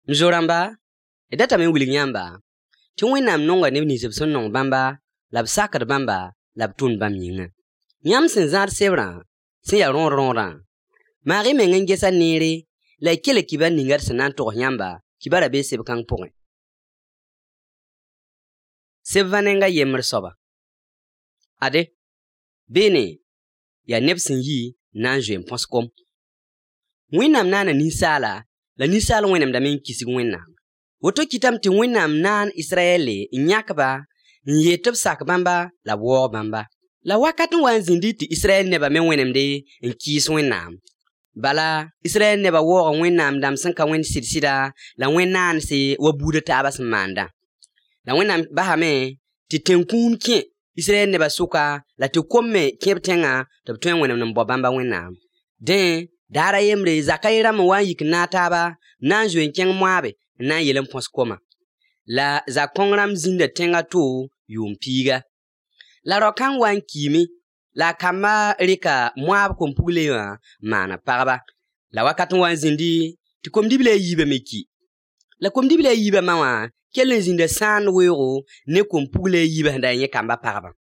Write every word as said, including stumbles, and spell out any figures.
Mzoramba, edata me wiling yamba. Ti Wẽnnaam nonga neb nins b sẽn nong bãmba, la b sakd bãmba, la b tʋmd bãmb yĩnga. Yãmb sẽn zãad sebrã, sẽn ya rõor-rõorã, maag-y meng n gesa neere, la y kelg kibar ninga d sẽn na n togs yãmba, kibara bee seb-kãng pʋgẽ. Seb va-nenga yembr soaba. Ade, beene, yaa neb sẽn yi n na n zoe n põs kom. Wẽnnaam naana ninsaala, la ninsaal wẽnemdame n kisg Wẽnnaam. Woto kɩtame tɩ Wẽnnaam naan Israɛlle n yãk-ba, n yet tɩ b sak bãmba la b waoog bãmba. La wakat n wa n zĩndi tɩ Israɛl nebã me wẽnemde n kɩɩs Wẽnnaam. Bala, Israɛl nebã waooga Wẽnnaam dãmb sẽn ka wẽnd sɩd-sɩda la wẽn-naanse wa buudã taabã sẽn maandã. La Wẽnnaam basame tɩ tẽn-kũum kẽ Israɛl nebã sʋka la tɩ kom me kẽb tẽngã tɩ b tõe n wẽnemd n bao bãmba Wẽnnaam. Dẽ, daara yembre Zakay rãmb n wa n yik n na taaba n na n zoe n kẽng moabe n na n yel n põs koma. La zak-kõng rãmb zĩnda tẽngã to yʋʋm piiga. La rao-kãng wa n kiime, la a kambã rɩka moab kom-pugle wã n maana pagba. La wakat n wa n zĩndi tɩ kom-dibla a yiibã me ki. La kom-dibla a yiibã ma wã kell n zĩnda sãand weoogo ne kom-pugle a yiibã sẽn da yẽ kambã pagbã.